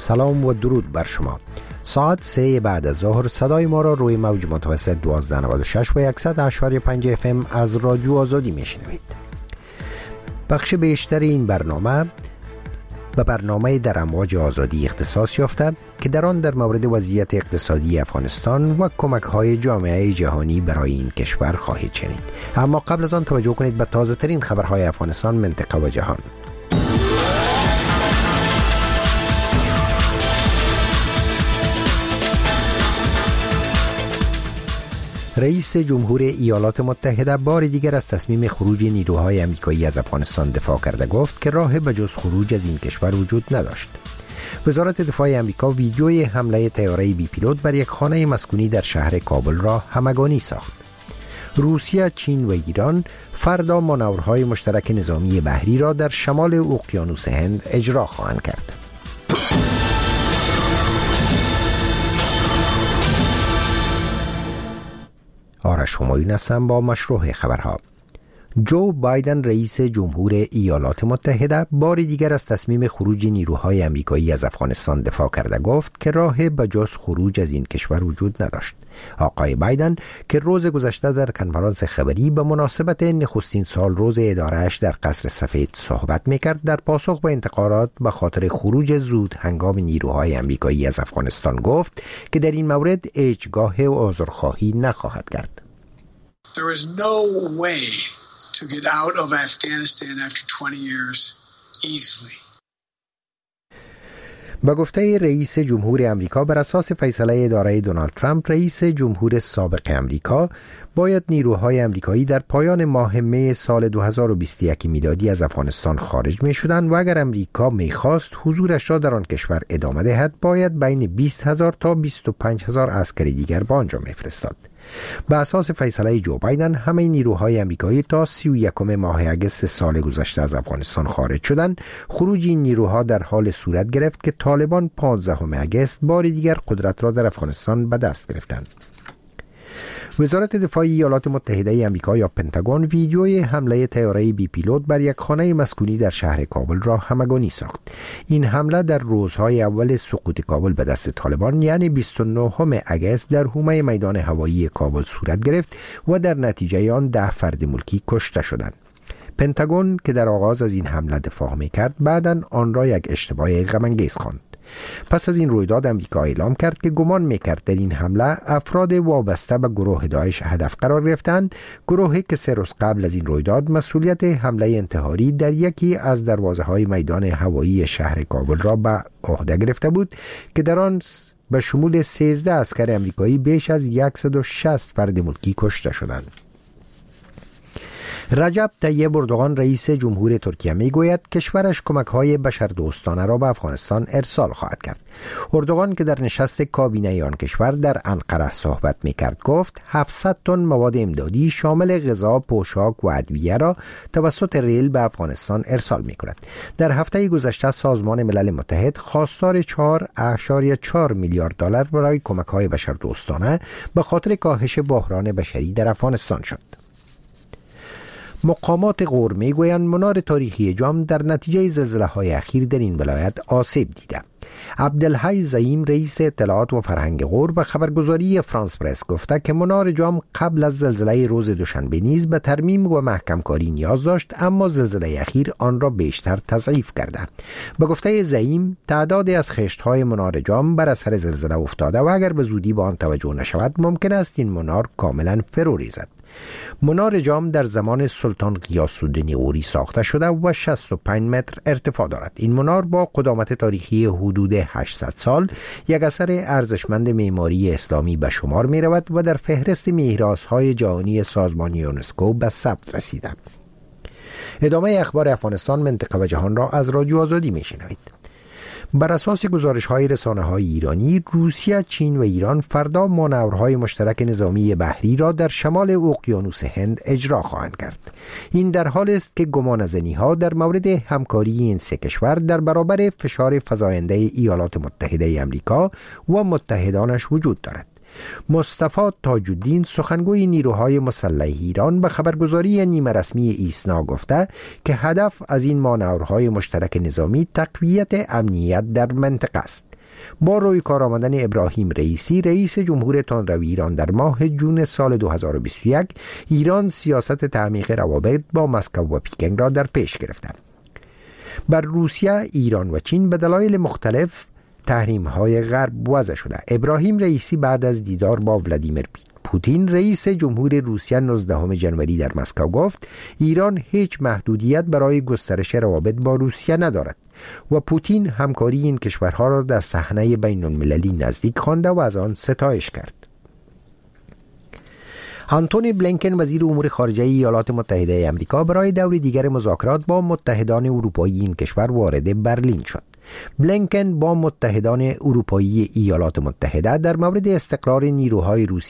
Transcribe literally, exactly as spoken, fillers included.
سلام و درود بر شما. ساعت سه بعد از ظهر صدای ما را روی موج متوسط دوازده نود و شش و صد و هشت و پنج اف ام از رادیو آزادی میشنوید. بخش بیشتر این برنامه به برنامه در امواج آزادی اختصاص یافته که در آن در مورد وضعیت اقتصادی افغانستان و کمک‌های جامعه جهانی برای این کشور خواهید شنید. اما قبل از آن توجه کنید به تازه ترین خبرهای افغانستان، منطقه و جهان. رئیس جمهور ایالات متحده بار دیگر از تصمیم خروج نیروهای آمریکایی از افغانستان دفاع کرده، گفت که راه به جز خروج از این کشور وجود نداشت. وزارت دفاع آمریکا ویدیوی حمله طیاره بی پیلوت بر یک خانه مسکونی در شهر کابل را همگانی ساخت. روسیه، چین و ایران فردا مانورهای مشترک نظامی بحری را در شمال اقیانوس هند اجرا خواهند کرد. آرش همایون هستم با مشروع خبرها. جو بایدن رئیس جمهور ایالات متحده بار دیگر از تصمیم خروج نیروهای آمریکایی از افغانستان دفاع کرده، گفت که راه به جز خروج از این کشور وجود نداشت. آقای بایدن که روز گذشته در کنفرانس خبری به مناسبت نخستین سال روز اداره‌اش در قصر سفید صحبت میکرد، در پاسخ به انتقادات به خاطر خروج زود هنگام نیروهای آمریکایی از افغانستان گفت که در این مورد هیچگاه عذرخواهی نخواهد کرد. There is no way to get out of Afghanistan after twenty years easily. با گفته رئیس جمهور آمریکا، بر اساس فیصله اداره دونالد ترامپ، رئیس جمهور سابق آمریکا باید نیروهای آمریکایی در پایان ماه می سال دو هزار و بیست و یک میلادی از افغانستان خارج می شدند و اگر آمریکا می خواست حضورش را در آن کشور ادامه دهد، باید بین بیست هزار تا بیست و پنج هزار عسکری دیگر به آنجا می فرستاد. به اساس فیصله جو بایدن، همه نیروهای آمریکایی تا سی و یکم ماه اگست سال گذشته از افغانستان خارج شدند. خروج این نیروها در حال صورت گرفت که طالبان پانزدهم اگست بار دیگر قدرت را در افغانستان به دست گرفتند. وزارت دفاع ایالات متحده آمریکا یا پنتاگون ویدیوی حمله طیاره بی پیلوت بر یک خانه مسکونی در شهر کابل را همگانی ساخت. این حمله در روزهای اول سقوط کابل به دست طالبان یعنی بیست و نهم اگست در حومه میدان هوایی کابل صورت گرفت و در نتیجه آن ده فرد ملکی کشته شدند. پنتاگون که در آغاز از این حمله دفاع می‌کرد، بعداً آن را یک اشتباه غم‌انگیز خواند. پس از این رویداد آمریکا اعلام کرد که گمان میکرد در این حمله افراد وابسته به گروه داعش هدف قرار گرفتند، گروهی که سه روز قبل از این رویداد مسئولیت حمله انتحاری در یکی از دروازه‌های میدان هوایی شهر کابل را به عهده گرفته بود که در آن به شمول سیزده عسکر آمریکایی بیش از صد و شصت فرد ملکی کشته شدند. رجب طیب اردوغان رئیس جمهور ترکیه میگوید کشورش کمک‌های بشردوستانه را به افغانستان ارسال خواهد کرد. اردوغان که در نشست کابینه آن کشور در انقره صحبت میکرد، گفت هفتصد تن مواد امدادی شامل غذا، پوشاک و ادویه را توسط ریل به افغانستان ارسال میکند. در هفته گذشته سازمان ملل متحد خواستار چهار اشاریه چهار میلیارد دلار برای کمک‌های بشردوستانه به خاطر کاهش بحران بشری در افغانستان شد. مقامات غور میگویند منار تاریخی جام در نتیجه زلزله‌های اخیر در این ولایت آسیب دیده. عبدالحی زعیم رئیس اطلاعات و فرهنگ غور به خبرگزاری فرانس پرس گفته که منار جام قبل از زلزله روز دوشنبه نیز به ترمیم و محکم کاری نیاز داشت، اما زلزله اخیر آن را بیشتر تضعیف کرده. به گفته زعیم تعدادی از خشت‌های منار جام بر اثر زلزله افتاده و اگر به زودی به آن توجه نشود ممکن است این منار کاملا فرو ریزد. منار جام در زمان سلطان غیاث الدین غوری ساخته شده و شصت و پنج متر ارتفاع دارد. این منار با قدامت تاریخی حدود هشتصد سال یک اثر ارزشمند معماری اسلامی به شمار می رود و در فهرست میراث‌های جهانی سازمان یونسکو به ثبت رسیده. ادامه اخبار افغانستان، منطقه و جهان را از رادیو آزادی می شنوید. بر اساس گزارش‌های رسانه‌های ایرانی، روسیه، چین و ایران فردا مانورهای مشترک نظامی بحری را در شمال اقیانوس هند اجرا خواهند کرد. این در حالی است که گمانه‌زنی‌ها در مورد همکاری این سه کشور در برابر فشار فزاینده ایالات متحده آمریکا و متحدانش وجود دارد. مصطفی تاج الدین سخنگوی نیروهای مسلح ایران به خبرگزاری نیمه رسمی ایسنا گفته که هدف از این مانورهای مشترک نظامی تقویت امنیت در منطقه است. با روی کار آمدن ابراهیم رئیسی رئیس جمهور تندروی ایران در ماه جون سال دو هزار و بیست و یک، ایران سیاست تعمیق روابط با مسکو و پکن را در پیش گرفت. بر روسیه، ایران و چین به دلایل مختلف تحریم‌های غرب وضع شده. ابراهیم رئیسی بعد از دیدار با ولادیمیر پوتین رئیس جمهور روسیه نوزدهم ژانویه در مسکو گفت ایران هیچ محدودیت برای گسترش روابط با روسیه ندارد و پوتین همکاری این کشورها را در صحنه بین‌المللی نزدیک خوانده و از آن ستایش کرد. آنتونی بلینکن وزیر امور خارجه ایالات متحده آمریکا برای دور دیگر مذاکرات با متحدان اروپایی این کشور وارد برلین شد. بلینکن با متحدان اروپایی ایالات متحده در مورد استقرار نیروهای روسی